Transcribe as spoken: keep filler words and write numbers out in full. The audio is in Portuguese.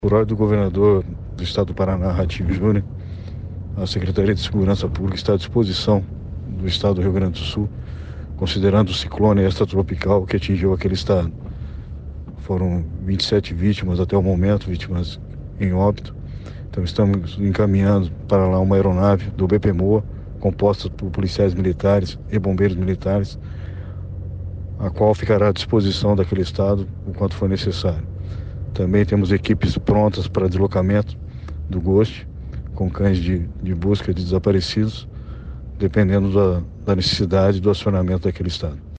Por ordem do governador do estado do Paraná, Ratinho Júnior, a Secretaria de Segurança Pública está à disposição do estado do Rio Grande do Sul, considerando o ciclone extratropical que atingiu aquele estado. Foram vinte e sete vítimas até o momento, vítimas em óbito. Então estamos encaminhando para lá uma aeronave do B P M O A, composta por policiais militares e bombeiros militares, a qual ficará à disposição daquele estado o quanto for necessário. Também temos equipes prontas para deslocamento do Ghost, com cães de, de busca de desaparecidos, dependendo da, da necessidade do acionamento daquele estado.